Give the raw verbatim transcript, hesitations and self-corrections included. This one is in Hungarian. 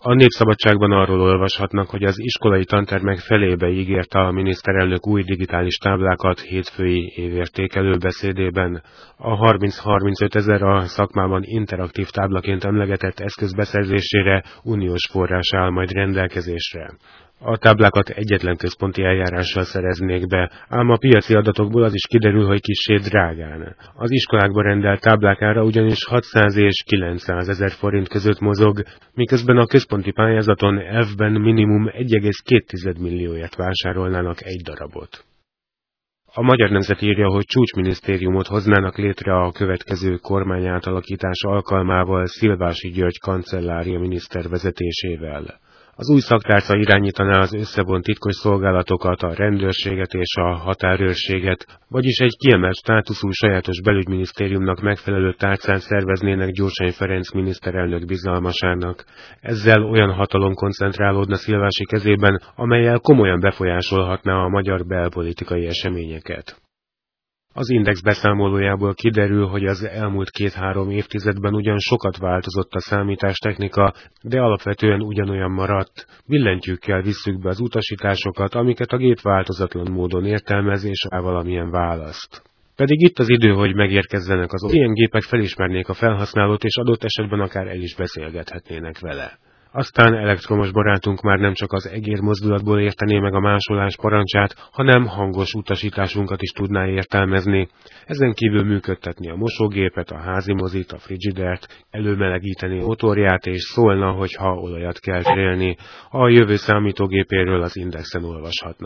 A Népszabadságban arról olvashatnak, hogy az iskolai tantermek felébe ígérte a miniszterelnök új digitális táblákat hétfői évértékelő beszédében. A harminc-harmincöt ezer a szakmában interaktív táblaként emlegetett eszköz beszerzésére uniós forrás áll majd rendelkezésre. A táblákat egyetlen központi eljárással szereznék be, ám a piaci adatokból az is kiderül, hogy kissé drágán. Az iskolákba rendelt táblák ára ugyanis hatszáz és kilencszáz ezer forint között mozog, miközben a központi pályázaton elvben minimum egy egész két millióért vásárolnának egy darabot. A Magyar Nemzet írja, hogy csúcsminisztériumot hoznának létre a következő kormányátalakítás alkalmával Szilvási György kancellária miniszter vezetésével. Az új szaktárca irányítaná az összevont titkos szolgálatokat, a rendőrséget és a határőrséget, vagyis egy kiemelt státuszú sajátos belügyminisztériumnak megfelelő tárcát szerveznének Gyurcsány Ferenc miniszterelnök bizalmasának. Ezzel olyan hatalom koncentrálódna Szilvási kezében, amellyel komolyan befolyásolhatná a magyar belpolitikai eseményeket. Az Index beszámolójából kiderül, hogy az elmúlt két-három évtizedben ugyan sokat változott a számítástechnika, de alapvetően ugyanolyan maradt. Billentyűkkel visszük be az utasításokat, amiket a gép változatlan módon értelmez és rá valamilyen választ. Pedig itt az idő, hogy megérkezzenek az ilyen gépek, felismernék a felhasználót és adott esetben akár el is beszélgethetnének vele. Aztán elektromos barátunk már nem csak az egér mozdulatból értené meg a másolás parancsát, hanem hangos utasításunkat is tudná értelmezni. Ezen kívül működtetni a mosógépet, a házimozit, a frigidert, előmelegíteni a motorját és szólna, hogyha olajat kell cserélni. A jövő számítógépéről az Indexen olvashatnak.